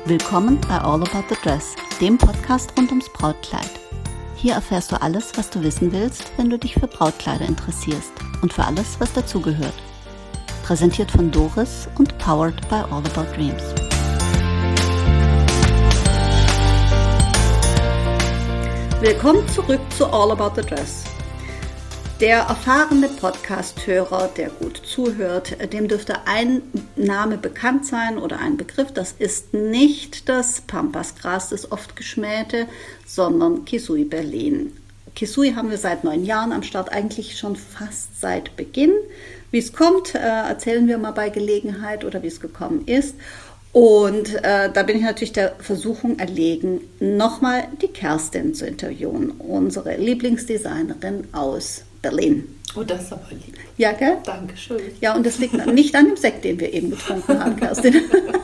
Willkommen bei All About the Dress, dem Podcast rund ums Brautkleid. Hier erfährst du alles, was du wissen willst, wenn du dich für Brautkleider interessierst und für alles, was dazugehört. Präsentiert von Doris und powered by All About Dreams. Willkommen zurück zu All About the Dress. Der erfahrene Podcast-Hörer, der gut zuhört, dem dürfte ein Name bekannt sein oder ein Begriff. Das ist nicht das Pampasgras, das oft geschmähte, sondern Kisui Berlin. Kisui haben wir seit 9 Jahren am Start, eigentlich schon fast seit Beginn. Wie es kommt, erzählen wir mal bei Gelegenheit oder wie es gekommen ist. Und da bin ich natürlich der Versuchung erlegen, nochmal die Kerstin zu interviewen, unsere Lieblingsdesignerin aus Berlin. Oh, das ist aber lieb. Ja, gell? Dankeschön. Ja, und das liegt nicht an dem Sekt, den wir eben getrunken haben, Kerstin.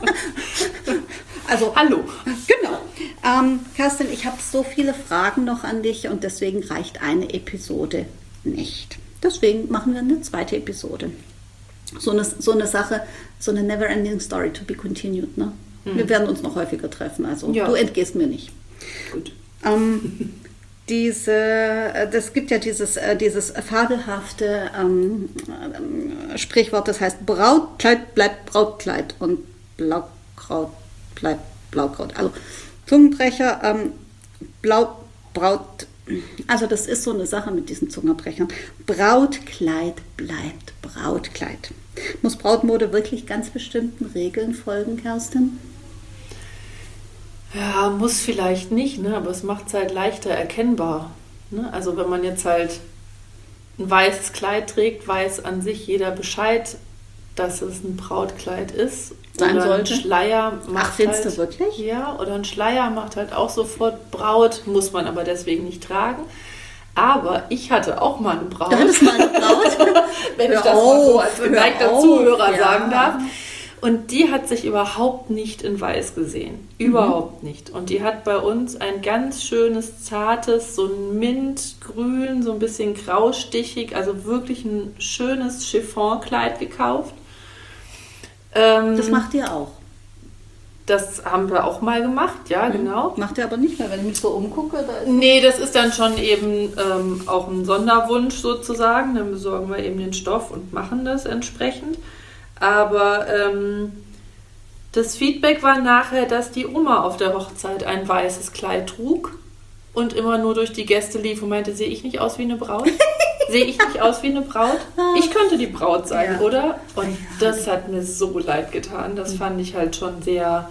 Also, hallo. Genau. Kerstin, ich habe so viele Fragen noch an dich und deswegen reicht eine Episode nicht. Deswegen machen wir eine zweite Episode. So eine Sache, so eine never-ending story to be continued. Ne? Wir werden uns noch häufiger treffen, also ja. Du entgehst mir nicht. Gut. Das gibt ja dieses fabelhafte Sprichwort, das heißt Brautkleid bleibt Brautkleid und Blaukraut bleibt Blaukraut. Also Zungenbrecher, also das ist so eine Sache mit diesen Zungenbrechern. Brautkleid bleibt Brautkleid. Muss Brautmode wirklich ganz bestimmten Regeln folgen, Kerstin? Ja, muss vielleicht nicht, ne? Aber es macht es halt leichter erkennbar. Ne? Also wenn man jetzt halt ein weißes Kleid trägt, weiß an sich jeder Bescheid, dass es ein Brautkleid ist. Sein oder sollte. Ein Schleier macht findest du wirklich? Ja, oder ein Schleier macht halt auch sofort Braut, muss man aber deswegen nicht tragen. Aber ich hatte auch mal eine Braut. Du hattest mal eine Braut? Wenn ich das mal so als geneigter Zuhörer sagen darf. Und die hat sich überhaupt nicht in weiß gesehen. Überhaupt nicht. Und die hat bei uns ein ganz schönes, zartes, so ein Mintgrün, so ein bisschen graustichig, also wirklich ein schönes Chiffonkleid gekauft. Das macht ihr auch? Das haben wir auch mal gemacht, ja, genau. Macht ihr aber nicht mehr, wenn ich mich so umgucke. Nee, das ist dann schon eben auch ein Sonderwunsch sozusagen. Dann besorgen wir eben den Stoff und machen das entsprechend. Aber das Feedback war nachher, dass die Oma auf der Hochzeit ein weißes Kleid trug und immer nur durch die Gäste lief und meinte, sehe ich nicht aus wie eine Braut? Sehe ich nicht aus wie eine Braut? Ich könnte die Braut sein, ja. Oder? Und das hat mir so leid getan. Das fand ich halt schon sehr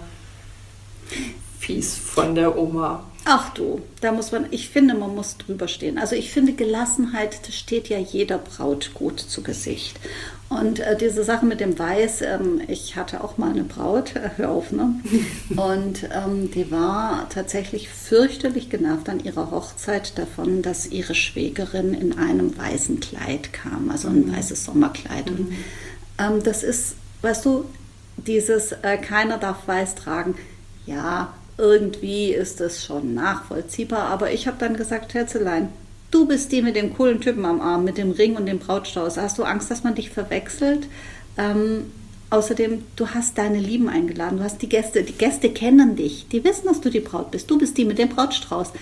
fies von der Oma. Ach du, ich finde, man muss drüber stehen. Also ich finde, Gelassenheit, das steht ja jeder Braut gut zu Gesicht. Und diese Sache mit dem Weiß, ich hatte auch mal eine Braut, hör auf, ne? Und die war tatsächlich fürchterlich genervt an ihrer Hochzeit davon, dass ihre Schwägerin in einem weißen Kleid kam, also ein weißes Sommerkleid. Und das ist, weißt du, dieses keiner darf weiß tragen, ja, irgendwie ist das schon nachvollziehbar, aber ich habe dann gesagt, Herzelein, du bist die mit dem coolen Typen am Arm, mit dem Ring und dem Brautstrauß. Hast du Angst, dass man dich verwechselt? Außerdem, du hast deine Lieben eingeladen, du hast die Gäste kennen dich, die wissen, dass du die Braut bist, du bist die mit dem Brautstrauß.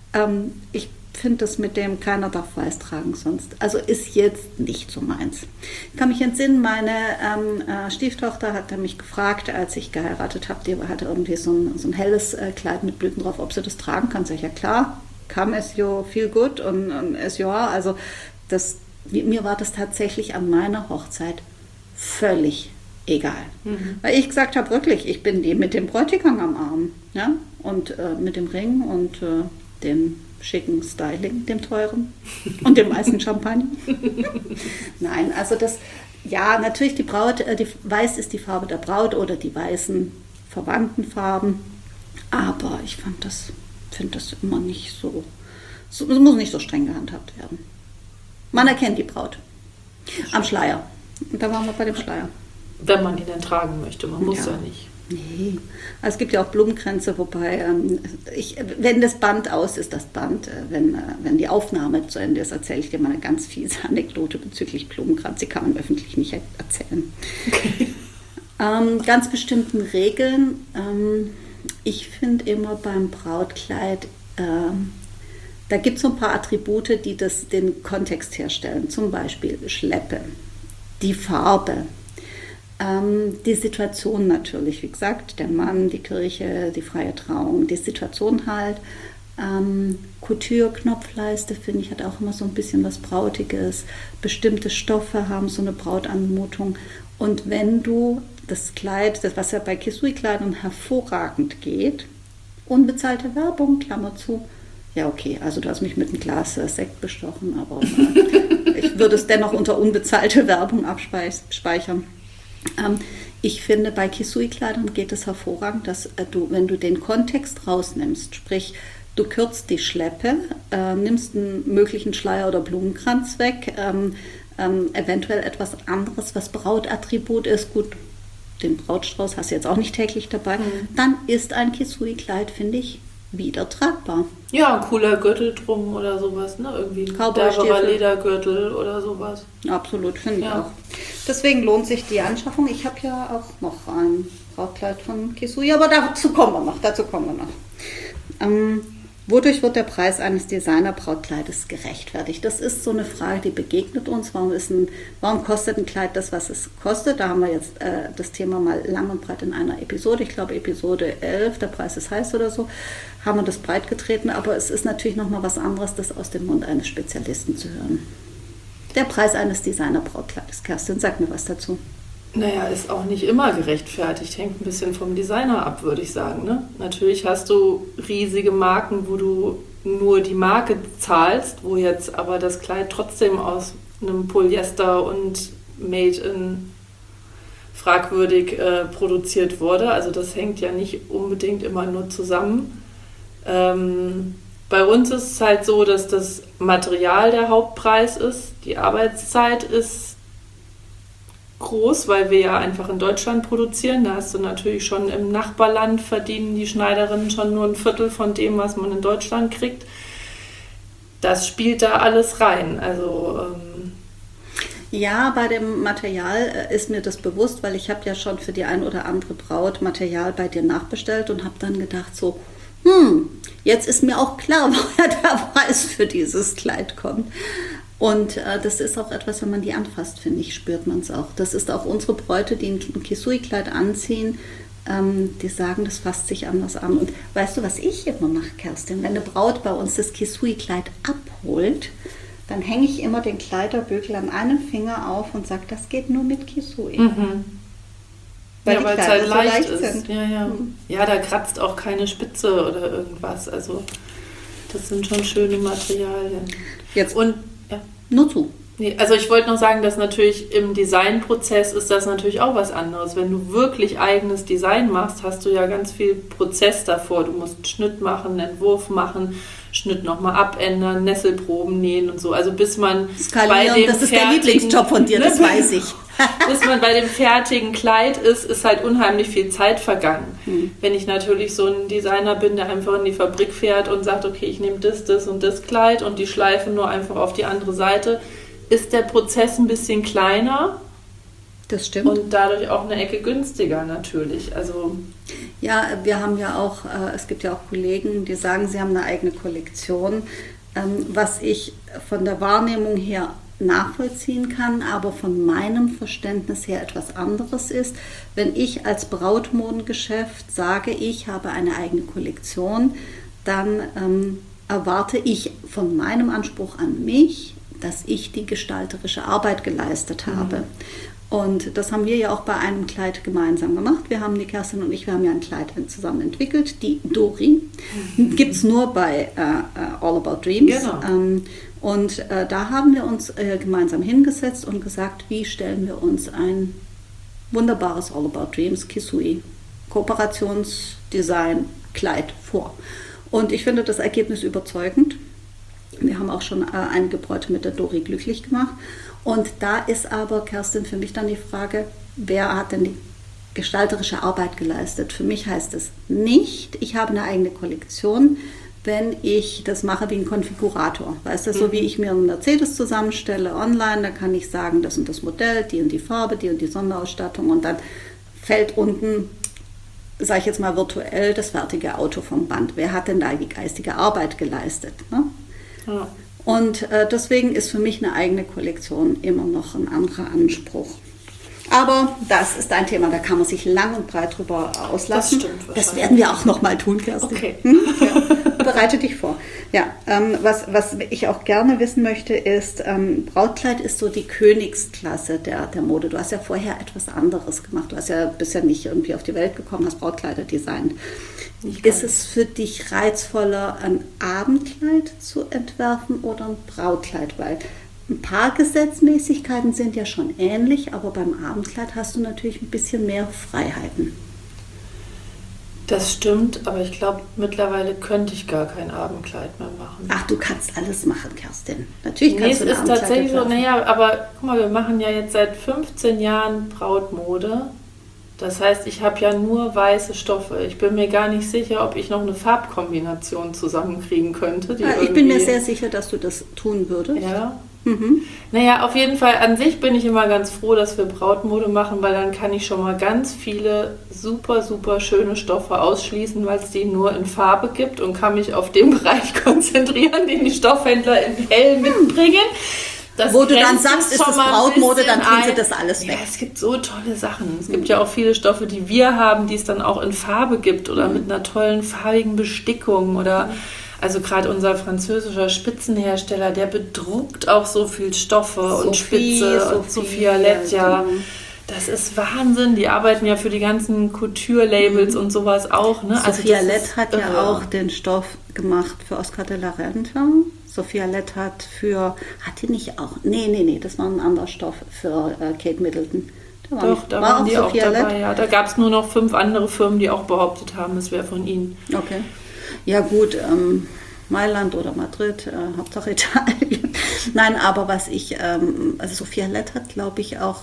Ich finde das mit dem keiner darf weiß tragen sonst, also ist jetzt nicht so meins. Ich kann mich entsinnen, meine Stieftochter hatte mich gefragt, als ich geheiratet habe, die hatte irgendwie so ein helles Kleid mit Blüten drauf, ob sie das tragen kann. Sag ich, ja klar, come as you feel good und as you are. Also mir war das tatsächlich an meiner Hochzeit völlig egal. Weil ich gesagt habe, wirklich, ich bin die mit dem Bräutigam am Arm, ja? Und mit dem Ring und dem schicken Styling, dem teuren und dem weißen Champagner. Nein, also ja, natürlich die Braut, weiß ist die Farbe der Braut oder die weißen verwandten Farben, aber ich finde das immer nicht so, es muss nicht so streng gehandhabt werden. Man erkennt die Braut am Schleier. Und da waren wir bei dem Schleier. Wenn man ihn dann tragen möchte, man muss ja nicht. Nee, also es gibt ja auch Blumenkränze, wobei, wenn das Band aus ist, das Band, wenn die Aufnahme zu Ende ist, erzähle ich dir mal eine ganz fiese Anekdote bezüglich Blumenkranz, die kann man öffentlich nicht erzählen. Okay. Ganz bestimmten Regeln, Ich finde immer beim Brautkleid, da gibt es so ein paar Attribute, die den Kontext herstellen. Zum Beispiel Schleppe, die Farbe, die Situation natürlich, wie gesagt, der Mann, die Kirche, die freie Trauung, die Situation halt. Couture, Knopfleiste, finde ich, hat auch immer so ein bisschen was Brautiges. Bestimmte Stoffe haben so eine Brautanmutung. Und wenn du das Kleid, das was ja bei Kisui-Kleidern hervorragend geht, unbezahlte Werbung, Klammer zu, ja okay, also du hast mich mit einem Glas Sekt bestochen, aber ich würde es dennoch unter unbezahlte Werbung abspeichern. Ich finde, bei Kisui-Kleidern geht es hervorragend, dass du, wenn du den Kontext rausnimmst, sprich, du kürzt die Schleppe, nimmst einen möglichen Schleier oder Blumenkranz weg, eventuell etwas anderes, was Brautattribut ist, gut, den Brautstrauß hast du jetzt auch nicht täglich dabei, dann ist ein Kisui-Kleid, finde ich, wieder tragbar. Ja, ein cooler Gürtel drum oder sowas, ne? Irgendwie ein derberer Ledergürtel oder sowas. Absolut, finde ich auch. Deswegen lohnt sich die Anschaffung. Ich habe ja auch noch ein Brautkleid von Kisui, aber dazu kommen wir noch. Wodurch wird der Preis eines Designer-Brautkleides gerechtfertigt? Das ist so eine Frage, die begegnet uns. Warum kostet ein Kleid das, was es kostet? Da haben wir jetzt das Thema mal lang und breit in einer Episode, ich glaube Episode 11, der Preis ist heiß oder so, haben wir das breit getreten. Aber es ist natürlich nochmal was anderes, das aus dem Mund eines Spezialisten zu hören. Der Preis eines Designer-Brautkleides. Kerstin, sag mir was dazu. Naja, ist auch nicht immer gerechtfertigt. Hängt ein bisschen vom Designer ab, würde ich sagen. Ne? Natürlich hast du riesige Marken, wo du nur die Marke zahlst, wo jetzt aber das Kleid trotzdem aus einem Polyester und made in fragwürdig produziert wurde. Also das hängt ja nicht unbedingt immer nur zusammen. Bei uns ist es halt so, dass das Material der Hauptpreis ist. Die Arbeitszeit ist groß, weil wir ja einfach in Deutschland produzieren. Da hast du natürlich schon im Nachbarland verdienen die Schneiderinnen schon nur ein Viertel von dem, was man in Deutschland kriegt. Das spielt da alles rein. Also ja, bei dem Material ist mir das bewusst, weil ich habe ja schon für die ein oder andere Braut Material bei dir nachbestellt und habe dann gedacht so, jetzt ist mir auch klar, woher der Preis für dieses Kleid kommt. Und das ist auch etwas, wenn man die anfasst, finde ich, spürt man es auch. Das ist auch unsere Bräute, die ein Kisui-Kleid anziehen, die sagen, das fasst sich anders an. Und weißt du, was ich immer mache, Kerstin? Wenn eine Braut bei uns das Kisui-Kleid abholt, dann hänge ich immer den Kleiderbügel an einem Finger auf und sage, das geht nur mit Kisui. Weil es halt leicht ist. Ja, da kratzt auch keine Spitze oder irgendwas. Also das sind schon schöne Materialien. Nur zu. Nee, also ich wollte noch sagen, dass natürlich im Designprozess ist das natürlich auch was anderes. Wenn du wirklich eigenes Design machst, hast du ja ganz viel Prozess davor. Du musst Schnitt machen, Entwurf machen, Schnitt nochmal abändern, Nesselproben nähen und so. Also bis man bei dem das ist der Lieblingsjob von dir, das weiß ich. Bis man bei dem fertigen Kleid ist halt unheimlich viel Zeit vergangen. Wenn ich natürlich so ein Designer bin, der einfach in die Fabrik fährt und sagt, okay, ich nehme das und das Kleid und die Schleife nur einfach auf die andere Seite, ist der Prozess ein bisschen kleiner. Das stimmt. Und dadurch auch eine Ecke günstiger natürlich. Also ja, wir haben ja auch, es gibt ja auch Kollegen, die sagen, sie haben eine eigene Kollektion, was ich von der Wahrnehmung her nachvollziehen kann, aber von meinem Verständnis her etwas anderes ist. Wenn ich als Brautmodengeschäft sage, ich habe eine eigene Kollektion, dann erwarte ich von meinem Anspruch an mich, dass ich die gestalterische Arbeit geleistet habe. Und das haben wir ja auch bei einem Kleid gemeinsam gemacht. Die Kerstin und ich, wir haben ja ein Kleid zusammen entwickelt, die Dori. Gibt es nur bei All About Dreams. Genau. Und da haben wir uns gemeinsam hingesetzt und gesagt, wie stellen wir uns ein wunderbares All About Dreams Kisui Kooperationsdesign Kleid vor. Und ich finde das Ergebnis überzeugend. Wir haben auch schon einige Bräute mit der Dori glücklich gemacht. Und da ist aber, Kerstin, für mich dann die Frage, wer hat denn die gestalterische Arbeit geleistet? Für mich heißt es nicht, ich habe eine eigene Kollektion, wenn ich das mache wie ein Konfigurator. Weißt du, so wie ich mir einen Mercedes zusammenstelle online, da kann ich sagen, das und das Modell, die und die Farbe, die und die Sonderausstattung und dann fällt unten sage ich jetzt mal virtuell, das fertige Auto vom Band. Wer hat denn da die geistige Arbeit geleistet? Ne? Ja. Und deswegen ist für mich eine eigene Kollektion immer noch ein anderer Anspruch. Aber das ist ein Thema, da kann man sich lang und breit drüber auslassen. Das stimmt. Das werden wir auch noch mal tun, Kerstin. Okay. Ja, bereite dich vor. Ja, was ich auch gerne wissen möchte, ist, Brautkleid ist so die Königsklasse der Mode. Du hast ja vorher etwas anderes gemacht. Du bist ja nicht irgendwie auf die Welt gekommen, hast Brautkleider designt. Ist es für dich reizvoller, ein Abendkleid zu entwerfen oder ein Brautkleid? Weil ein paar Gesetzmäßigkeiten sind ja schon ähnlich, aber beim Abendkleid hast du natürlich ein bisschen mehr Freiheiten. Das stimmt, aber ich glaube, mittlerweile könnte ich gar kein Abendkleid mehr machen. Ach, du kannst alles machen, Kerstin. Natürlich kannst du ein es ist Abendkleid tatsächlich so, entwerfen. aber guck mal, wir machen ja jetzt seit 15 Jahren Brautmode. Das heißt, ich habe ja nur weiße Stoffe. Ich bin mir gar nicht sicher, ob ich noch eine Farbkombination zusammenkriegen könnte. Ich bin mir sehr sicher, dass du das tun würdest. Ja. Mhm. Naja, auf jeden Fall, an sich bin ich immer ganz froh, dass wir Brautmode machen, weil dann kann ich schon mal ganz viele super, super schöne Stoffe ausschließen, weil es die nur in Farbe gibt und kann mich auf den Bereich konzentrieren, den die Stoffhändler in hell mitbringen. Das Wo du dann grenzt sagst, ist schon das mal ein Brautmode, bisschen dann tun sie ein. das alles weg. Ja, es gibt so tolle Sachen. Es gibt ja auch viele Stoffe, die wir haben, die es dann auch in Farbe gibt oder mit einer tollen farbigen Bestickung oder also gerade unser französischer Spitzenhersteller, der bedruckt auch so viel Stoffe und Spitze und Sophia Letja. Das ist Wahnsinn. Die arbeiten ja für die ganzen Couture-Labels und sowas auch. Ne? Sophia Lett hat ja auch den Stoff gemacht für Oscar de la Renta. Sophia Lett hat die nicht auch? Nee, das war ein anderer Stoff für Kate Middleton. Da waren die auch dabei. Ja. Da gab es nur noch 5 andere Firmen, die auch behauptet haben, es wäre von ihnen. Okay. Ja gut, Mailand oder Madrid, Hauptsache Italien. Nein, aber was ich, also Sophia Lett hat, glaube ich, auch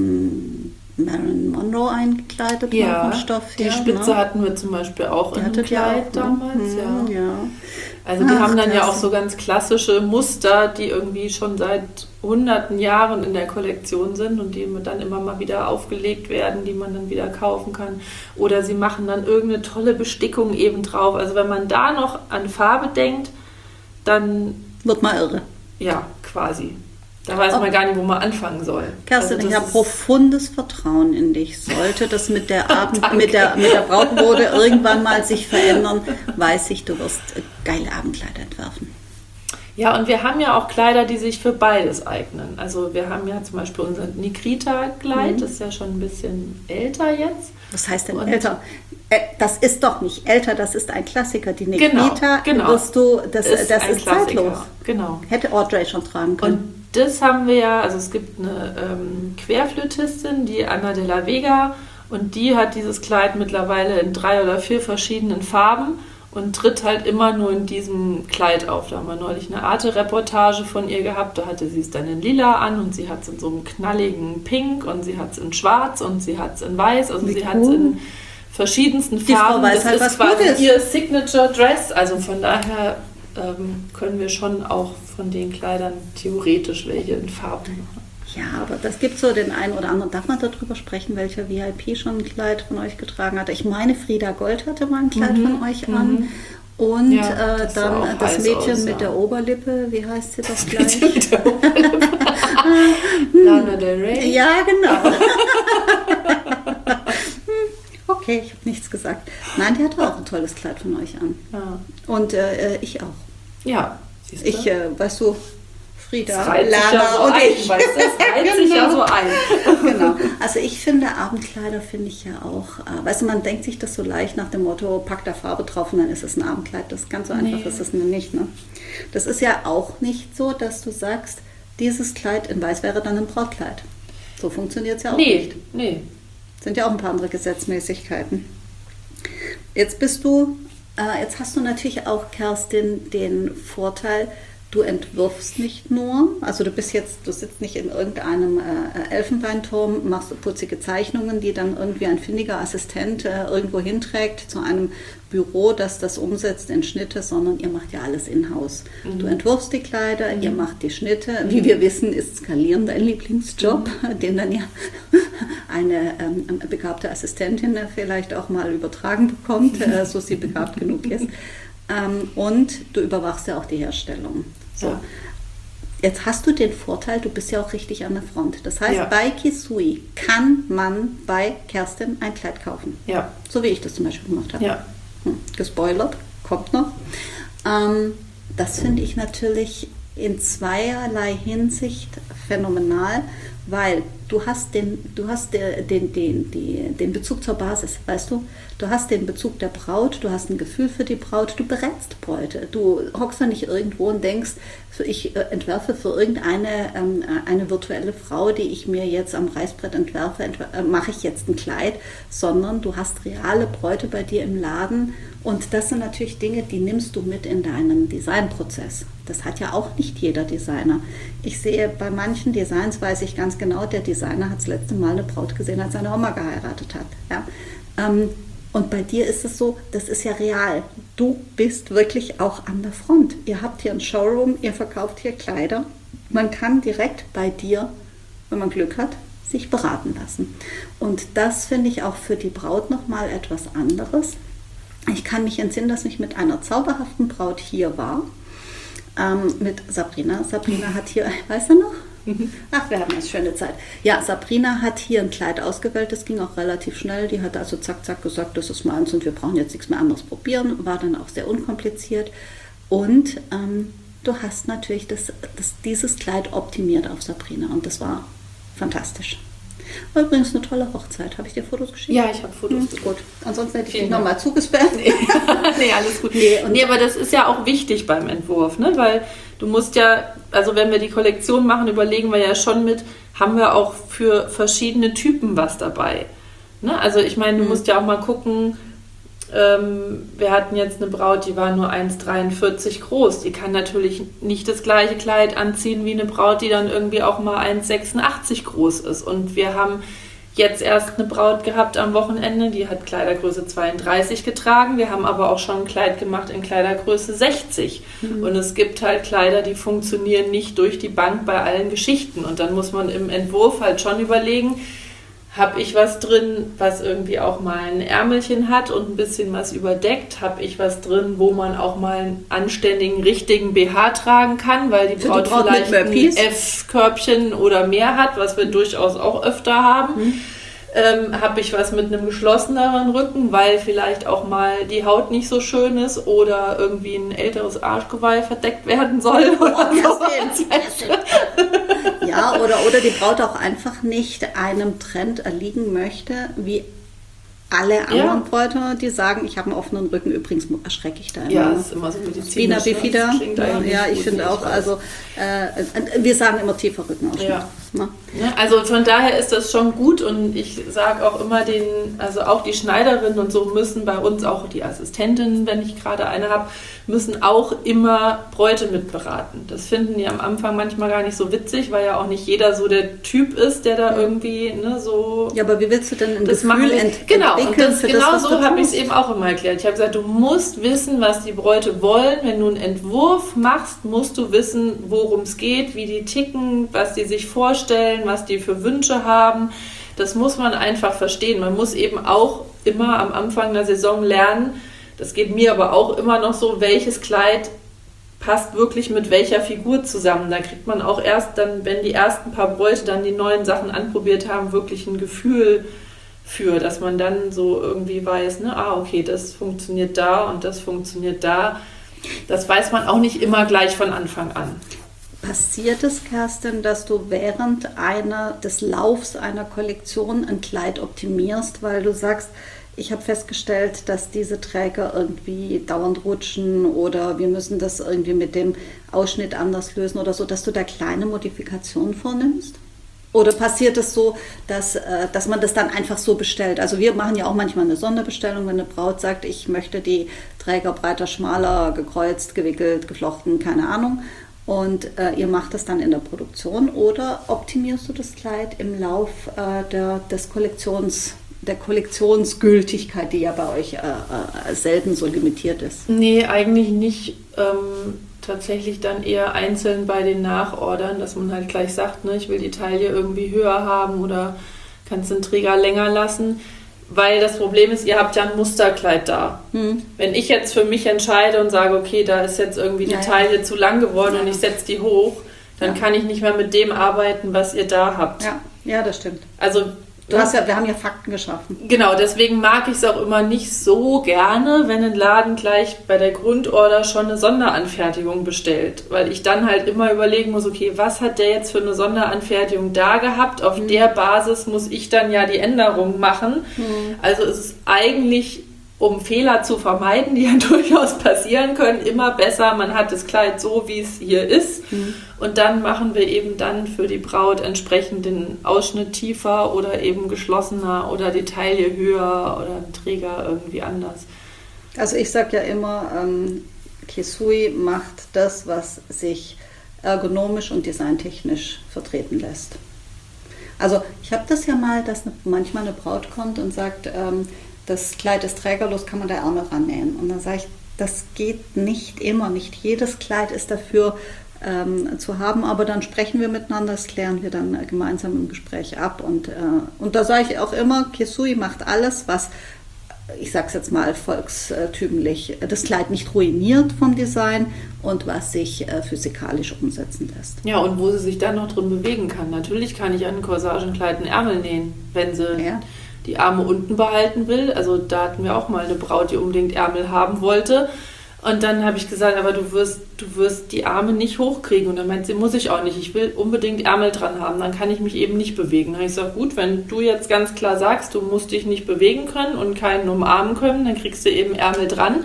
Marilyn Monroe eingekleidet. Ja, Stoff, die Spitze hatten wir zum Beispiel auch in einem Kleid damals. Ja. Also die haben dann ja auch so ganz klassische Muster, die irgendwie schon seit hunderten Jahren in der Kollektion sind und die dann immer mal wieder aufgelegt werden, die man dann wieder kaufen kann. Oder sie machen dann irgendeine tolle Bestickung eben drauf. Also wenn man da noch an Farbe denkt, dann wird man irre. Ja, quasi. Da weiß man gar nicht, wo man anfangen soll. Kerstin, ich habe profundes Vertrauen in dich. Sollte das mit der Brautmode irgendwann mal sich verändern, weiß ich, du wirst geile Abendkleider entwerfen. Ja, und wir haben ja auch Kleider, die sich für beides eignen. Also wir haben ja zum Beispiel unser Nikrita-Kleid, das ist ja schon ein bisschen älter jetzt. Was heißt denn älter? Das ist doch nicht älter, das ist ein Klassiker. Die Nikrita, genau. Das ist zeitlos. Genau. Hätte Audrey schon tragen können. Und das haben wir ja, also es gibt eine Querflötistin, die Ana de la Vega, und die hat dieses Kleid mittlerweile in 3 oder 4 verschiedenen Farben und tritt halt immer nur in diesem Kleid auf. Da haben wir neulich eine Arte-Reportage von ihr gehabt, da hatte sie es dann in lila an und sie hat es in so einem knalligen Pink und sie hat es in schwarz und sie hat es in weiß, also sie hat es in verschiedensten Farben. Das halt, ist quasi ihr Signature Dress, also von daher können wir schon auch von den Kleidern theoretisch welche in Farben machen. Ja, aber das gibt so den einen oder anderen. Darf man darüber sprechen, welcher VIP schon ein Kleid von euch getragen hatte? Ich meine, Frieda Gold hatte mal ein Kleid von euch an. Und dann das Mädchen mit der Oberlippe, wie heißt sie das gleich? Mit der Oberlippe. Lana Del Rey. Ja, genau. Okay, ich habe nichts gesagt. Nein, die hatte auch ein tolles Kleid von euch an. Ja. Und ich auch. Ja, siehst du? Ich, weißt du, Frieda, Lana und ich. Das reiht sich ja so ein. Genau. Also ich finde, Abendkleider finde ich ja auch, weißt du, man denkt sich das so leicht nach dem Motto, pack da Farbe drauf und dann ist es ein Abendkleid. Das ist ganz so einfach, ist es nicht. Ne? Das ist ja auch nicht so, dass du sagst, dieses Kleid in Weiß wäre dann ein Brautkleid. So funktioniert es ja auch nicht. Nee. Sind ja auch ein paar andere Gesetzmäßigkeiten. Jetzt hast du natürlich auch, Kerstin, den Vorteil, du entwirfst nicht nur, also du sitzt nicht in irgendeinem Elfenbeinturm, machst putzige Zeichnungen, die dann irgendwie ein findiger Assistent irgendwo hinträgt zu einem Büro, das das umsetzt in Schnitte, sondern ihr macht ja alles in-house. Du entwirfst die Kleider, ihr macht die Schnitte. Wie wir wissen, ist Skalieren dein Lieblingsjob, den dann ja eine begabte Assistentin vielleicht auch mal übertragen bekommt, so sie begabt genug ist. Und du überwachst ja auch die Herstellung. So. Ja. Jetzt hast du den Vorteil, du bist ja auch richtig an der Front. Das heißt, Ja. bei Kisui kann man bei Kerstin ein Kleid kaufen. Ja. So wie ich das zum Beispiel gemacht habe. Ja. Gespoilert, kommt noch. Das finde ich natürlich in zweierlei Hinsicht phänomenal, weil du hast den Bezug zur Basis, weißt du? Du hast den Bezug der Braut, du hast ein Gefühl für die Braut, du berätst Bräute. Du hockst da nicht irgendwo und denkst, ich entwerfe für irgendeine eine virtuelle Frau, die ich mir jetzt am Reißbrett entwerfe, mache ich jetzt ein Kleid, sondern du hast reale Bräute bei dir im Laden und das sind natürlich Dinge, die nimmst du mit in deinen Designprozess. Das hat ja auch nicht jeder Designer. Ich sehe bei manchen Designs, weiß ich ganz genau, der Designer hat das letzte Mal eine Braut gesehen, als seine Oma geheiratet hat. Ja? Und bei dir ist es so, das ist ja real. Du bist wirklich auch an der Front. Ihr habt hier einen Showroom, ihr verkauft hier Kleider. Man kann direkt bei dir, wenn man Glück hat, sich beraten lassen. Und das finde ich auch für die Braut nochmal etwas anderes. Ich kann mich entsinnen, dass ich mit einer zauberhaften Braut hier war, mit Sabrina. Sabrina hat hier, weißt du noch? Ach, wir haben eine schöne Zeit. Ja, Sabrina hat hier ein Kleid ausgewählt, das ging auch relativ schnell. Die hat also zack, zack gesagt, das ist meins und wir brauchen jetzt nichts mehr anderes probieren. War dann auch sehr unkompliziert. Und du hast natürlich dieses Kleid optimiert auf Sabrina und das war fantastisch. War übrigens eine tolle Hochzeit. Habe ich dir Fotos geschickt? Ja, ich habe Fotos. Gut. Ansonsten hätte ich dich Vielen nochmal zugespammt. Nee, alles gut. Nee, aber das ist ja auch wichtig beim Entwurf, ne? Weil du musst ja, also wenn wir die Kollektion machen, überlegen wir ja schon mit, haben wir auch für verschiedene Typen was dabei. Ne? Also ich meine, du musst ja auch mal gucken, wir hatten jetzt eine Braut, die war nur 1,43 groß. Die kann natürlich nicht das gleiche Kleid anziehen wie eine Braut, die dann irgendwie auch mal 1,86 groß ist. Und wir haben jetzt erst eine Braut gehabt am Wochenende, die hat Kleidergröße 32 getragen. Wir haben aber auch schon ein Kleid gemacht in Kleidergröße 60. Und es gibt halt Kleider, die funktionieren nicht durch die Bank bei allen Geschichten. Und dann muss man im Entwurf halt schon überlegen, habe ich was drin, was irgendwie auch mal ein Ärmelchen hat und ein bisschen was überdeckt? Habe ich was drin, wo man auch mal einen anständigen, richtigen BH tragen kann, weil die Braut vielleicht ein F-Körbchen oder mehr hat, was wir durchaus auch öfter haben? Habe ich was mit einem geschlosseneren Rücken, weil vielleicht auch mal die Haut nicht so schön ist oder irgendwie ein älteres Arschgeweih verdeckt werden soll? Ja, oder die Braut auch einfach nicht einem Trend erliegen möchte, wie alle anderen Bräute, die sagen, ich habe einen offenen Rücken. Übrigens erschrecke ich da immer. Ja, ist immer so medizinisch. Spina bifida. Ja, ich finde auch, also wir sagen immer tiefer Rückenausschnitt. Ja. Ne? Also von daher ist das schon gut und ich sage auch immer also auch die Schneiderinnen und so müssen bei uns, auch die Assistentinnen, wenn ich gerade eine habe, müssen auch immer Bräute mitberaten. Das finden die am Anfang manchmal gar nicht so witzig, weil ja auch nicht jeder so der Typ ist, der da irgendwie so... Ja, aber wie willst du denn ein das Gefühl genau, entwickeln und genau so habe ich es eben auch immer erklärt. Ich habe gesagt, du musst wissen, was die Bräute wollen. Wenn du einen Entwurf machst, musst du wissen, worum es geht, wie die ticken, was die sich vorstellen, was die für Wünsche haben. Das muss man einfach verstehen. Man muss eben auch immer am Anfang der Saison lernen, das geht mir aber auch immer noch so, welches Kleid passt wirklich mit welcher Figur zusammen. Da kriegt man auch erst dann, wenn die ersten paar Bräute dann die neuen Sachen anprobiert haben, wirklich ein Gefühl für, dass man dann so irgendwie weiß, ne, okay, das funktioniert da und das funktioniert da. Das weiß man auch nicht immer gleich von Anfang an. Passiert es, Kerstin, dass du während des Laufs einer Kollektion ein Kleid optimierst, weil du sagst, ich habe festgestellt, dass diese Träger irgendwie dauernd rutschen oder wir müssen das irgendwie mit dem Ausschnitt anders lösen oder so, dass du da kleine Modifikationen vornimmst? Oder passiert es so, dass man das dann einfach so bestellt? Also wir machen ja auch manchmal eine Sonderbestellung, wenn eine Braut sagt, ich möchte die Träger breiter, schmaler, gekreuzt, gewickelt, geflochten, keine Ahnung. Und ihr macht das dann in der Produktion oder optimierst du das Kleid im Lauf der Kollektionsgültigkeit, die ja bei euch selten so limitiert ist? Nee, eigentlich nicht. Tatsächlich dann eher einzeln bei den Nachordern, dass man halt gleich sagt, ne, ich will die Taille irgendwie höher haben oder kannst den Träger länger lassen, weil das Problem ist, ihr habt ja ein Musterkleid da. Wenn ich jetzt für mich entscheide und sage, okay, da ist jetzt irgendwie die Taille zu lang geworden und ich setze die hoch, dann kann ich nicht mehr mit dem arbeiten, was ihr da habt. Ja, das stimmt. Also wir haben ja Fakten geschaffen. Genau, deswegen mag ich es auch immer nicht so gerne, wenn ein Laden gleich bei der Grundorder schon eine Sonderanfertigung bestellt. Weil ich dann halt immer überlegen muss, okay, was hat der jetzt für eine Sonderanfertigung da gehabt? Auf der Basis muss ich dann ja die Änderung machen. Also es ist eigentlich, um Fehler zu vermeiden, die ja durchaus passieren können, immer besser, man hat das Kleid so, wie es hier ist. Und dann machen wir eben dann für die Braut entsprechend den Ausschnitt tiefer oder eben geschlossener oder die Taille höher oder einen Träger irgendwie anders. Also ich sage ja immer, Kesui macht das, was sich ergonomisch und designtechnisch vertreten lässt. Also ich habe das ja mal, dass manchmal eine Braut kommt und sagt, das Kleid ist trägerlos, kann man da Ärmel rannähen. Und dann sage ich, das geht nicht immer, nicht jedes Kleid ist dafür zu haben, aber dann sprechen wir miteinander, das klären wir dann gemeinsam im Gespräch ab. Und da sage ich auch immer, Kesui macht alles, was, ich sage es jetzt mal volkstümlich, das Kleid nicht ruiniert vom Design und was sich physikalisch umsetzen lässt. Ja, und wo sie sich dann noch drin bewegen kann. Natürlich kann ich an ein Corsagenkleid einen Ärmel nähen, wenn sie die Arme unten behalten will. Also da hatten wir auch mal eine Braut, die unbedingt Ärmel haben wollte. Und dann habe ich gesagt, aber du wirst die Arme nicht hochkriegen. Und dann meint sie, muss ich auch nicht. Ich will unbedingt Ärmel dran haben. Dann kann ich mich eben nicht bewegen. Dann habe ich gesagt, gut, wenn du jetzt ganz klar sagst, du musst dich nicht bewegen können und keinen umarmen können, dann kriegst du eben Ärmel dran.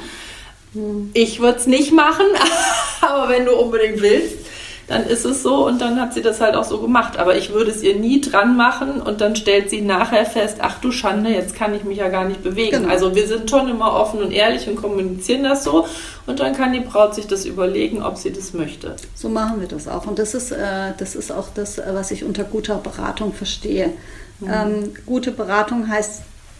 Ich würde es nicht machen, aber wenn du unbedingt willst, dann ist es so und dann hat sie das halt auch so gemacht. Aber ich würde es ihr nie dran machen und dann stellt sie nachher fest, ach du Schande, jetzt kann ich mich ja gar nicht bewegen. Genau. Also wir sind schon immer offen und ehrlich und kommunizieren das so und dann kann die Braut sich das überlegen, ob sie das möchte. So machen wir das auch und das ist auch das, was ich unter guter Beratung verstehe. Gute Beratung heißt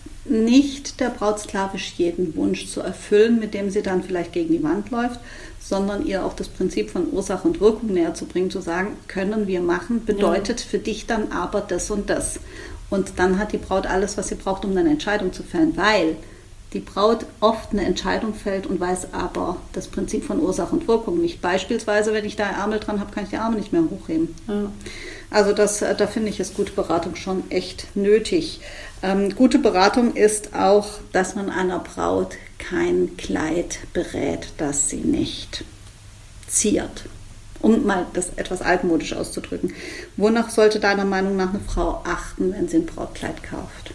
nicht der Braut sklavisch jeden Wunsch zu erfüllen, mit dem sie dann vielleicht gegen die Wand läuft, sondern ihr auch das Prinzip von Ursache und Wirkung näher zu bringen, zu sagen, können wir machen, bedeutet für dich dann aber das und das. Und dann hat die Braut alles, was sie braucht, um eine Entscheidung zu fällen, weil die Braut oft eine Entscheidung fällt und weiß aber das Prinzip von Ursache und Wirkung nicht. Beispielsweise, wenn ich da Ärmel dran habe, kann ich die Arme nicht mehr hochheben. Ja. Also da finde ich, ist gute Beratung schon echt nötig. Gute Beratung ist auch, dass man einer Braut kein Kleid berät, das sie nicht ziert. Um mal das etwas altmodisch auszudrücken. Wonach sollte deiner Meinung nach eine Frau achten, wenn sie ein Brautkleid kauft?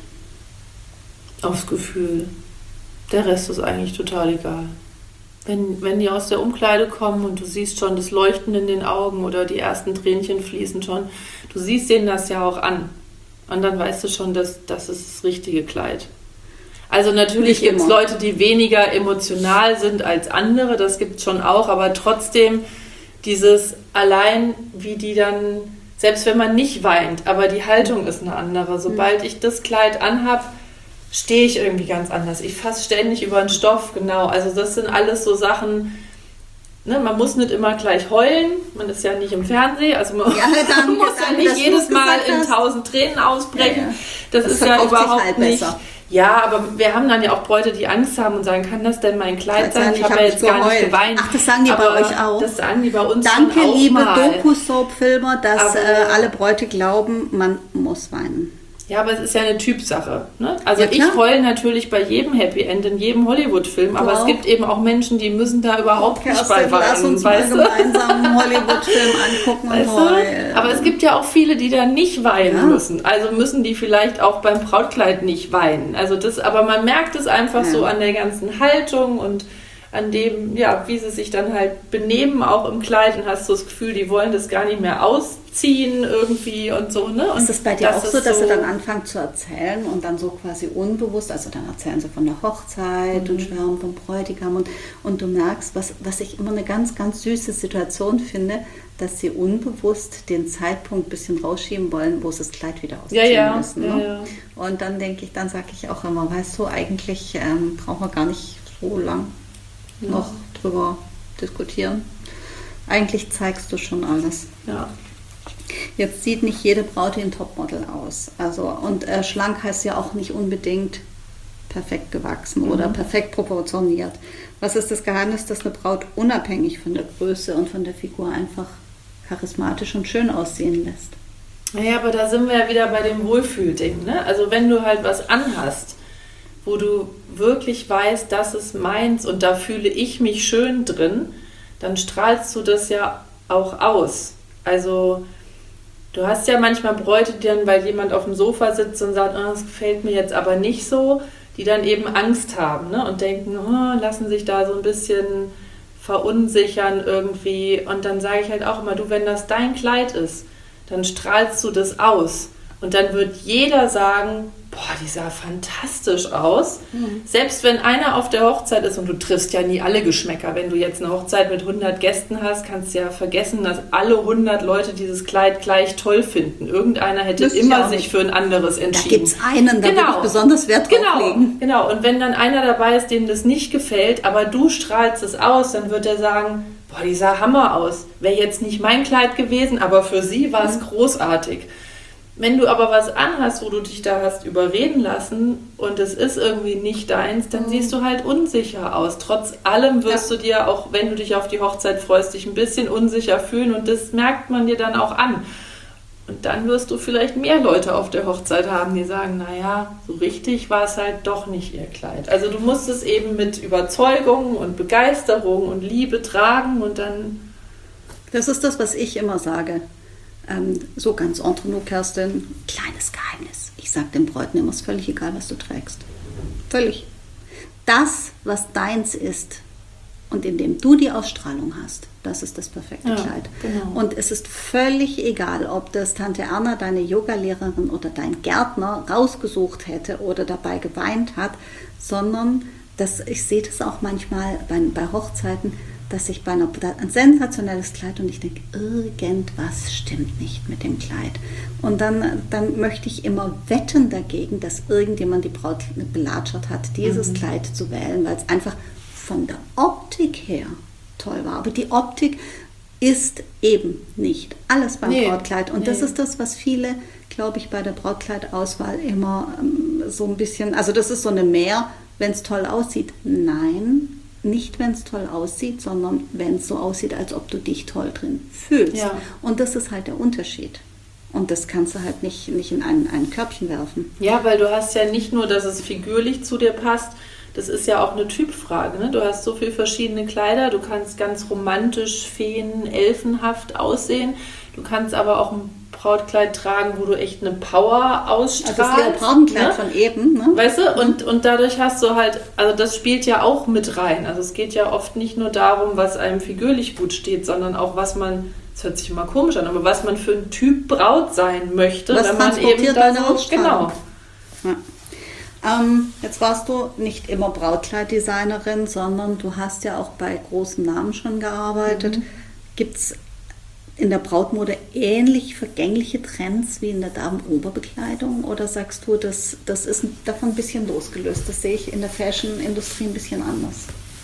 Aufs Gefühl. Der Rest ist eigentlich total egal. Wenn die aus der Umkleide kommen und du siehst schon das Leuchten in den Augen oder die ersten Tränchen fließen schon, du siehst denen das ja auch an. Und dann weißt du schon, das ist das richtige Kleid. Also natürlich gibt es Leute, die weniger emotional sind als andere, das gibt es schon auch, aber trotzdem dieses allein, wie die dann, selbst wenn man nicht weint, aber die Haltung ist eine andere. Sobald ich das Kleid anhab, stehe ich irgendwie ganz anders. Ich fasse ständig über den Stoff, genau. Also das sind alles so Sachen, ne, man muss nicht immer gleich heulen, man ist ja nicht im Fernsehen, also man muss ja nicht jedes Mal in 1000 Tränen ausbrechen. Ja. Das ist ja überhaupt halt nicht... Besser. Ja, aber wir haben dann ja auch Bräute, die Angst haben und sagen, kann das denn mein Kleid sein? Ich habe ja jetzt gar nicht geweint. Ach, das sagen die bei euch auch? Das sagen die bei uns Danke, schon auch liebe mal. Doku-Soap-Filmer, dass alle Bräute glauben, man muss weinen. Ja, aber es ist ja eine Typsache. Ne? Also ja, ich heule natürlich bei jedem Happy End, in jedem Hollywood-Film, aber es gibt eben auch Menschen, die müssen da überhaupt nicht bei weinen. Lass uns mal gemeinsam einen Hollywood-Film angucken und heulen. Aber es gibt ja auch viele, die da nicht weinen müssen. Also müssen die vielleicht auch beim Brautkleid nicht weinen. Also aber man merkt es einfach so an der ganzen Haltung und an dem, ja, wie sie sich dann halt benehmen, auch im Kleid, und hast so das Gefühl, die wollen das gar nicht mehr ausziehen irgendwie und so, ne? Und ist es bei dir auch so, dass sie dann anfangen zu erzählen und dann so quasi unbewusst, also dann erzählen sie von der Hochzeit und schwärmen vom Bräutigam und du merkst, was ich immer eine ganz, ganz süße Situation finde, dass sie unbewusst den Zeitpunkt ein bisschen rausschieben wollen, wo sie das Kleid wieder ausziehen müssen. Ne? Ja. Und dann sage ich auch immer, weißt du, eigentlich brauchen wir gar nicht so lang noch drüber diskutieren. Eigentlich zeigst du schon alles. Ja. Jetzt sieht nicht jede Braut wie ein Topmodel aus. Also, und schlank heißt ja auch nicht unbedingt perfekt gewachsen oder perfekt proportioniert. Was ist das Geheimnis, dass eine Braut unabhängig von der Größe und von der Figur einfach charismatisch und schön aussehen lässt? Naja, aber da sind wir ja wieder bei dem Wohlfühlding, ne? Also wenn du halt was anhast, wo du wirklich weißt, das ist meins und da fühle ich mich schön drin, dann strahlst du das ja auch aus. Also du hast ja manchmal Bräute, die dann, weil jemand auf dem Sofa sitzt und sagt, oh, das gefällt mir jetzt aber nicht so, die dann eben Angst haben, ne? Und denken, oh, lassen sich da so ein bisschen verunsichern irgendwie. Und dann sage ich halt auch immer, du, wenn das dein Kleid ist, dann strahlst du das aus. Und dann wird jeder sagen, boah, die sah fantastisch aus. Selbst wenn einer auf der Hochzeit ist und du triffst ja nie alle Geschmäcker. Wenn du jetzt eine Hochzeit mit 100 Gästen hast, kannst du ja vergessen, dass alle 100 Leute dieses Kleid gleich toll finden. Irgendeiner hätte immer sich für ein anderes entschieden. Da gibt es einen, da würde ich besonders Wert drauf legen. Genau, und wenn dann einer dabei ist, dem das nicht gefällt, aber du strahlst es aus, dann wird er sagen, boah, die sah Hammer aus. Wäre jetzt nicht mein Kleid gewesen, aber für sie war es großartig. Wenn du aber was anhast, wo du dich da hast überreden lassen und es ist irgendwie nicht deins, dann siehst du halt unsicher aus. Trotz allem wirst du dir, auch wenn du dich auf die Hochzeit freust, dich ein bisschen unsicher fühlen und das merkt man dir dann auch an. Und dann wirst du vielleicht mehr Leute auf der Hochzeit haben, die sagen, naja, so richtig war es halt doch nicht ihr Kleid. Also du musst es eben mit Überzeugung und Begeisterung und Liebe tragen und dann... Das ist das, was ich immer sage. So ganz entre nous, Kerstin, kleines Geheimnis. Ich sage den Bräuten immer, es ist völlig egal, was du trägst. Völlig. Das, was deins ist und in dem du die Ausstrahlung hast, das ist das perfekte Kleid. Genau. Und es ist völlig egal, ob das Tante Erna, deine Yogalehrerin oder dein Gärtner rausgesucht hätte oder dabei geweint hat, sondern ich sehe das auch manchmal bei Hochzeiten, dass ich ein sensationelles Kleid und ich denke, irgendwas stimmt nicht mit dem Kleid. Und dann möchte ich immer wetten dagegen, dass irgendjemand die Braut belatschert hat, dieses Kleid zu wählen, weil es einfach von der Optik her toll war. Aber die Optik ist eben nicht alles beim Brautkleid. Und das ist das, was viele, glaube ich, bei der Brautkleidauswahl immer so ein bisschen, also das ist so eine Mehr, wenn es toll aussieht. Nein, nicht, wenn es toll aussieht, sondern wenn es so aussieht, als ob du dich toll drin fühlst. Ja. Und das ist halt der Unterschied. Und das kannst du halt nicht in ein Körbchen werfen. Ja, weil du hast ja nicht nur, dass es figürlich zu dir passt, das ist ja auch eine Typfrage. Ne? Du hast so viele verschiedene Kleider, du kannst ganz romantisch, elfenhaft aussehen. Du kannst aber auch ein Brautkleid tragen, wo du echt eine Power ausstrahlst. Also das Leopardenkleid, ne? Von eben. Ne? Weißt du, und dadurch hast du halt, also das spielt ja auch mit rein. Also es geht ja oft nicht nur darum, was einem figürlich gut steht, sondern auch, was man, das hört sich immer komisch an, aber was man für ein Typ Braut sein möchte. Was wenn man eben deine Ausstrahlung. Genau. Ja. Jetzt warst du nicht immer Brautkleiddesignerin, sondern du hast ja auch bei großen Namen schon gearbeitet. Gibt es in der Brautmode ähnlich vergängliche Trends wie in der Damenoberbekleidung? Oder sagst du, das ist davon ein bisschen losgelöst? Das sehe ich in der Fashion-Industrie ein bisschen anders.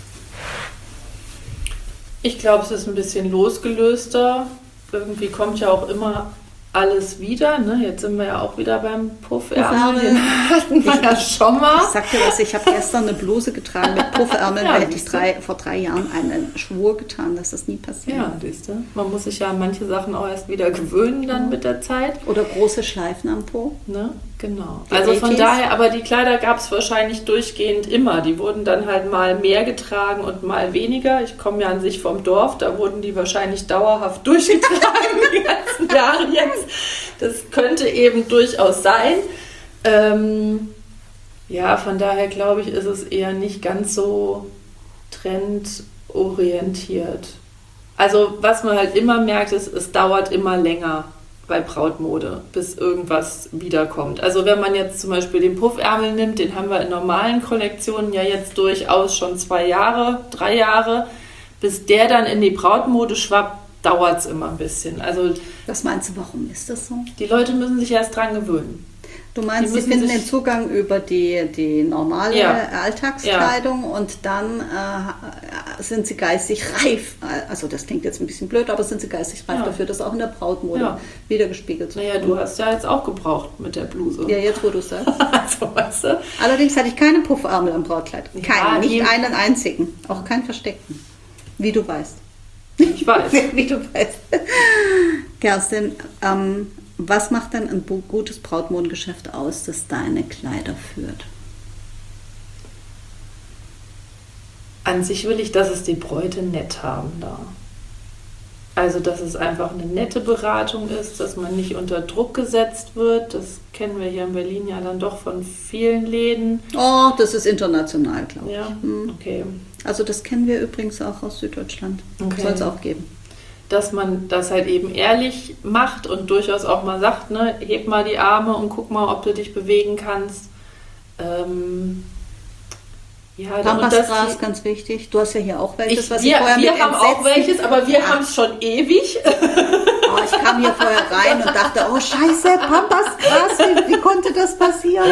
Ich glaube, es ist ein bisschen losgelöster. Irgendwie kommt ja auch immer alles wieder. Ne? Jetzt sind wir ja auch wieder beim Puffärmel. Den hatten wir ja schon mal. Ich sag dir was, ich habe gestern eine Bluse getragen mit Puffärmeln. Da hätte ich vor 3 Jahren einen Schwur getan, dass das nie passiert. Ja, siehst du. Man muss sich ja an manche Sachen auch erst wieder gewöhnen dann mit der Zeit. Oder große Schleifen am Po. Ne? Genau. Also von daher, aber die Kleider gab es wahrscheinlich durchgehend immer. Die wurden dann halt mal mehr getragen und mal weniger. Ich komme ja an sich vom Dorf, da wurden die wahrscheinlich dauerhaft durchgetragen die ganzen Jahre jetzt. Das könnte eben durchaus sein. Ja, von daher glaube ich, ist es eher nicht ganz so trendorientiert. Also was man halt immer merkt, ist, es dauert immer länger bei Brautmode, bis irgendwas wiederkommt. Also wenn man jetzt zum Beispiel den Puffärmel nimmt, den haben wir in normalen Kollektionen ja jetzt durchaus schon 2 Jahre, 3 Jahre, bis der dann in die Brautmode schwappt, dauert es immer ein bisschen. Also was meinst du, warum ist das so? Die Leute müssen sich erst dran gewöhnen. Du meinst, sie finden den Zugang über die normale Alltagskleidung und dann sind sie geistig reif. Also das klingt jetzt ein bisschen blöd, aber sind sie geistig reif dafür, das auch in der Brautmode wiedergespiegelt zu werden. Naja, du hast ja jetzt auch gebraucht mit der Bluse. Ja, jetzt wo du es sagst. Also, weißt du? Allerdings hatte ich keine Puffarmel am Brautkleid. Keinen, nicht einen einzigen. Auch keinen versteckten. Wie du weißt. Ich weiß. Wie du weißt. Kerstin, was macht denn ein gutes Brautmodengeschäft aus, das deine Kleider führt? An sich will ich, dass es die Bräute nett haben da. Also, dass es einfach eine nette Beratung ist, dass man nicht unter Druck gesetzt wird. Das kennen wir hier in Berlin ja dann doch von vielen Läden. Oh, das ist international, glaube ich. Ja, okay. Also das kennen wir übrigens auch aus Süddeutschland. Okay. Soll es auch geben. Dass man das halt eben ehrlich macht und durchaus auch mal sagt, ne, heb mal die Arme und guck mal, ob du dich bewegen kannst. Pampasgras ist ganz wichtig. Du hast ja hier auch welches, wir haben auch welches, aber wir haben es schon ewig. Oh, ich kam hier vorher rein und dachte, oh Scheiße, Pampasgras, wie konnte das passieren?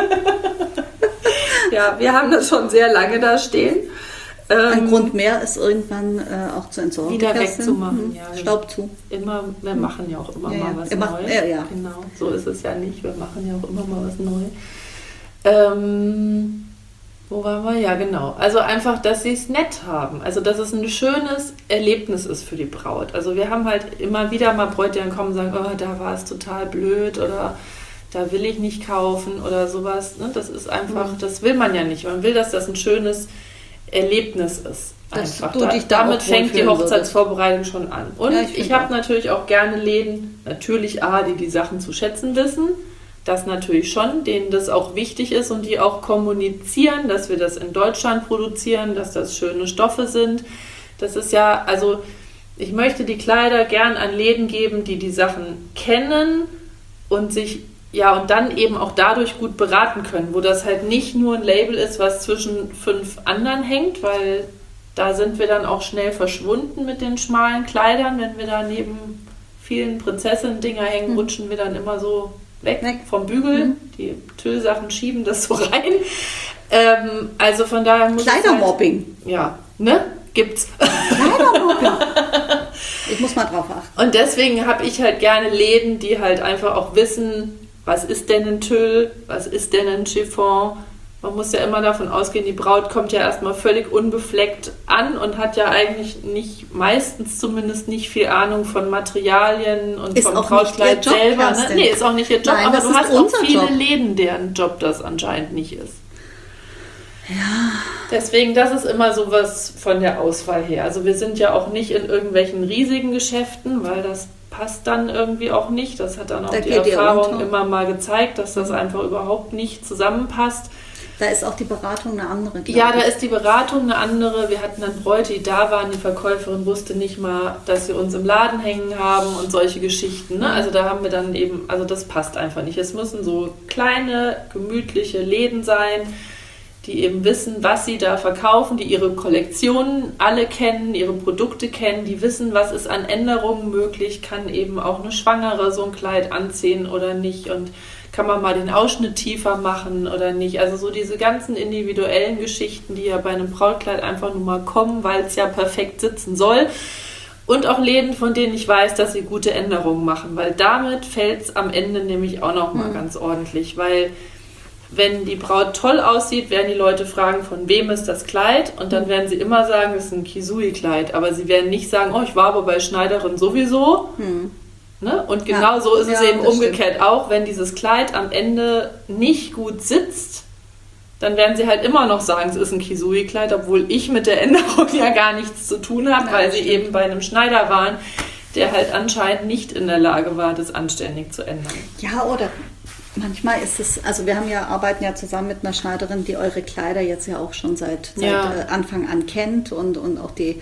Ja, wir haben das schon sehr lange da stehen. Ein Grund mehr ist irgendwann auch zu entsorgen. Wieder wegzumachen. Ja, Staub zu. Wir machen ja auch immer mal was Neues. Genau, so ist es ja nicht. Wir machen ja auch immer mal was Neues. Wo waren wir? Ja, genau. Also einfach, dass sie es nett haben. Also, dass es ein schönes Erlebnis ist für die Braut. Also wir haben halt immer wieder mal Bräute, die dann kommen und sagen, oh, da war es total blöd oder da will ich nicht kaufen oder sowas. Das ist einfach, das will man ja nicht. Man will, dass das ein schönes Erlebnis ist. Einfach. Damit fängt die Hochzeitsvorbereitung schon an. Und ich habe natürlich auch gerne Läden, die Sachen zu schätzen wissen. Das natürlich schon, denen das auch wichtig ist und die auch kommunizieren, dass wir das in Deutschland produzieren, dass das schöne Stoffe sind. Das ist ja, also ich möchte die Kleider gern an Läden geben, die Sachen kennen und sich und dann eben auch dadurch gut beraten können, wo das halt nicht nur ein Label ist, was zwischen 5 anderen hängt, weil da sind wir dann auch schnell verschwunden mit den schmalen Kleidern. Wenn wir da neben vielen Prinzessinnen-Dinger hängen, rutschen wir dann immer so weg vom Bügel. Die Tüllsachen schieben das so rein. Also von daher muss Kleidermobbing. Gibt's. Kleidermobbing. Ich muss mal drauf achten. Und deswegen habe ich halt gerne Läden, die halt einfach auch wissen, was ist denn ein Tüll, was ist denn ein Chiffon. Man muss ja immer davon ausgehen, die Braut kommt ja erstmal völlig unbefleckt an und hat ja eigentlich meistens zumindest nicht viel Ahnung von Materialien und vom Brautkleid selber. Ne? Nee, ist auch nicht ihr Job, aber du hast auch viele Läden, deren Job das anscheinend nicht ist. Ja. Deswegen, das ist immer sowas von der Auswahl her. Also wir sind ja auch nicht in irgendwelchen riesigen Geschäften, weil das passt dann irgendwie auch nicht. Das hat dann auch die Erfahrung immer mal gezeigt, dass das einfach überhaupt nicht zusammenpasst. Da ist auch die Beratung eine andere. Ja, da ist die Beratung eine andere. Wir hatten dann Bräute, die da waren. Die Verkäuferin wusste nicht mal, dass sie uns im Laden hängen haben und solche Geschichten. Ne? Also da haben wir dann eben, also das passt einfach nicht. Es müssen so kleine, gemütliche Läden sein, die eben wissen, was sie da verkaufen, die ihre Kollektionen alle kennen, ihre Produkte kennen, die wissen, was ist an Änderungen möglich, kann eben auch eine Schwangere so ein Kleid anziehen oder nicht und kann man mal den Ausschnitt tiefer machen oder nicht. Also so diese ganzen individuellen Geschichten, die ja bei einem Brautkleid einfach nur mal kommen, weil es ja perfekt sitzen soll. Und auch Läden, von denen ich weiß, dass sie gute Änderungen machen, weil damit fällt es am Ende nämlich auch noch mal ganz ordentlich, weil wenn die Braut toll aussieht, werden die Leute fragen, von wem ist das Kleid? Und dann werden sie immer sagen, es ist ein Kisui-Kleid. Aber sie werden nicht sagen, oh, ich war aber bei Schneiderin sowieso. Ne? Und genau so ist es eben umgekehrt auch. Wenn dieses Kleid am Ende nicht gut sitzt, dann werden sie halt immer noch sagen, es ist ein Kisui-Kleid, obwohl ich mit der Änderung ja gar nichts zu tun habe, weil sie eben bei einem Schneider waren, der halt anscheinend nicht in der Lage war, das anständig zu ändern. Ja, oder manchmal ist es, also wir arbeiten ja zusammen mit einer Schneiderin, die eure Kleider jetzt ja auch schon seit Anfang an kennt und auch die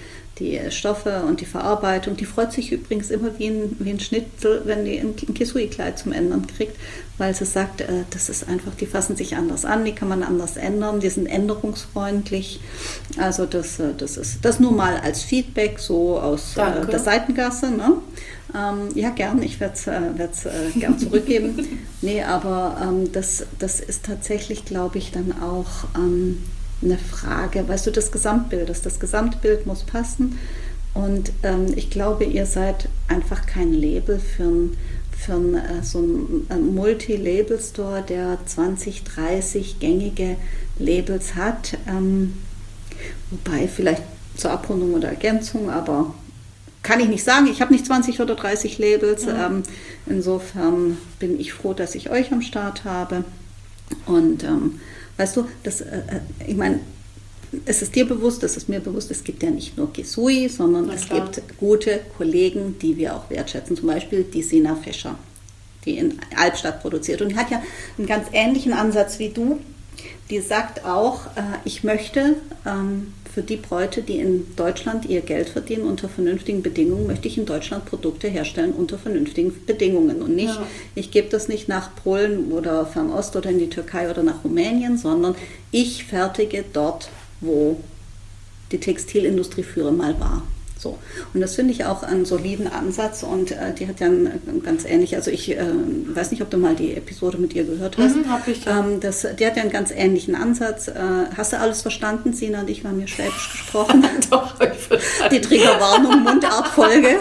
die Stoffe und die Verarbeitung. Die freut sich übrigens immer wie ein Schnitzel, wenn die ein Kisui-Kleid zum Ändern kriegt, weil sie sagt, das ist einfach, die fassen sich anders an, die kann man anders ändern, die sind änderungsfreundlich. Also das ist das nur mal als Feedback so aus der Seitengasse. Ne? Ja, gern, ich werde es gern zurückgeben. Nee, aber das ist tatsächlich, glaube ich, dann auch eine Frage, weißt du, des Gesamtbildes. Das Gesamtbild muss passen und ich glaube, ihr seid einfach kein Label für so einen Multi-Label-Store, der 20, 30 gängige Labels hat, wobei vielleicht zur Abrundung oder Ergänzung, aber kann ich nicht sagen, ich habe nicht 20 oder 30 Labels, insofern bin ich froh, dass ich euch am Start habe und weißt du, ich meine, es ist dir bewusst, es ist mir bewusst, es gibt ja nicht nur Kisui, sondern es gibt gute Kollegen, die wir auch wertschätzen. Zum Beispiel die Sina Fischer, die in Albstadt produziert. Und die hat ja einen ganz ähnlichen Ansatz wie du. Die sagt auch, ich möchte für die Bräute, die in Deutschland ihr Geld verdienen unter vernünftigen Bedingungen, möchte ich in Deutschland Produkte herstellen unter vernünftigen Bedingungen. Und nicht, ich gebe das nicht nach Polen oder Fernost oder in die Türkei oder nach Rumänien, sondern ich fertige dort, wo die Textilindustrie früher mal war. So. Und das finde ich auch einen soliden Ansatz und die hat ja ganz ähnlich, also ich weiß nicht, ob du mal die Episode mit ihr gehört hast. Hab ich ja. Die hat ja einen ganz ähnlichen Ansatz. Hast du alles verstanden? Sina und ich haben hier Schwäbisch gesprochen. Doch, hab ich verstanden. Die Triggerwarnung, Mundartfolge.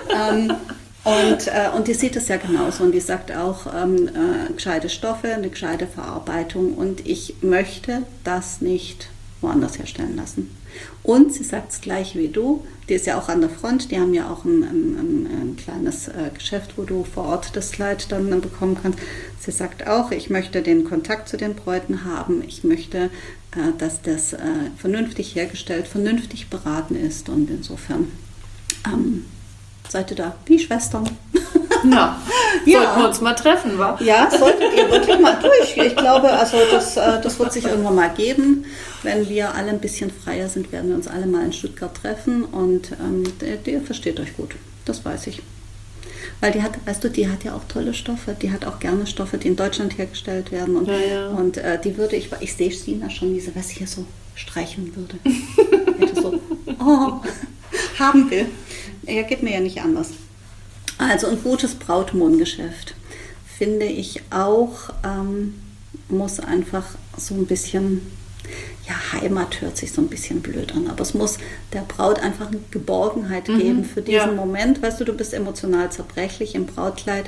Und die sieht es ja genauso und die sagt auch, gescheite Stoffe, eine gescheite Verarbeitung und ich möchte das nicht woanders herstellen lassen. Und sie sagt es gleich wie du, die ist ja auch an der Front, die haben ja auch ein kleines Geschäft, wo du vor Ort das Kleid dann bekommen kannst. Sie sagt auch, ich möchte den Kontakt zu den Bräuten haben, ich möchte, dass das vernünftig hergestellt, vernünftig beraten ist und insofern seid ihr da wie Schwestern. Na, sollten wir uns mal treffen, wa? Ja, solltet ihr wirklich mal durch. Ich glaube, also das wird sich irgendwann mal geben. Wenn wir alle ein bisschen freier sind, werden wir uns alle mal in Stuttgart treffen und ihr versteht euch gut. Das weiß ich. Weil die hat ja auch tolle Stoffe. Die hat auch gerne Stoffe, die in Deutschland hergestellt werden. Und, und die würde, ich sehe Sina schon, wie sie was hier so streicheln würde. Hätte so, haben will. Ja, geht mir ja nicht anders. Also ein gutes Brautmodengeschäft, finde ich auch, muss einfach so ein bisschen, ja, Heimat hört sich so ein bisschen blöd an, aber es muss der Braut einfach eine Geborgenheit geben für diesen Moment. Weißt du bist emotional zerbrechlich im Brautkleid.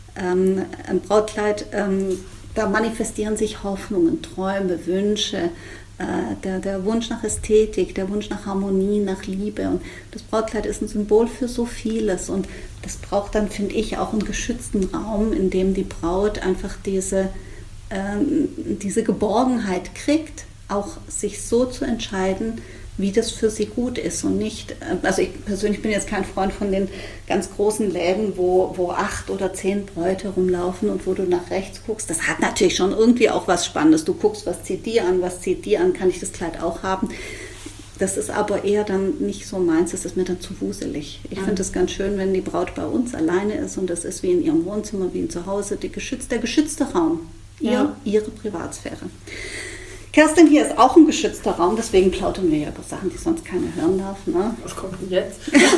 Da manifestieren sich Hoffnungen, Träume, Wünsche, der Wunsch nach Ästhetik, der Wunsch nach Harmonie, nach Liebe. Und das Brautkleid ist ein Symbol für so vieles. Und das braucht dann, finde ich, auch einen geschützten Raum, in dem die Braut einfach diese Geborgenheit kriegt, auch sich so zu entscheiden, wie das für sie gut ist und nicht, also ich persönlich bin jetzt kein Freund von den ganz großen Läden, wo 8 oder 10 Bräute rumlaufen und wo du nach rechts guckst. Das hat natürlich schon irgendwie auch was Spannendes. Du guckst, was zieht die an, kann ich das Kleid auch haben. Das ist aber eher dann nicht so meins, das ist mir dann zu wuselig. Ich finde es ganz schön, wenn die Braut bei uns alleine ist und das ist wie in ihrem Wohnzimmer, wie zu Hause, der geschützte Raum, ihre Privatsphäre. Kerstin, hier ist auch ein geschützter Raum, deswegen plaudern wir ja über Sachen, die sonst keiner hören darf. Ne? Was kommt denn jetzt?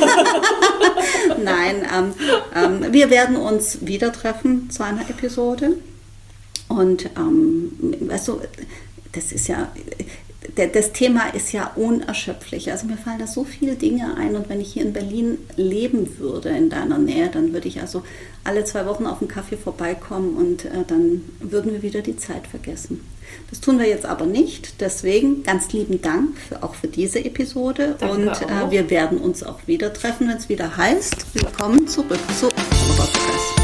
Nein, wir werden uns wieder treffen zu einer Episode. Und weißt du, das ist ja, das Thema ist ja unerschöpflich. Also mir fallen da so viele Dinge ein und wenn ich hier in Berlin leben würde, in deiner Nähe, dann würde ich also alle 2 Wochen auf einen Kaffee vorbeikommen und dann würden wir wieder die Zeit vergessen. Das tun wir jetzt aber nicht, deswegen ganz lieben Dank auch für diese Episode. Danke und wir werden uns auch wieder treffen, wenn es wieder heißt, willkommen zurück zu Oberpress.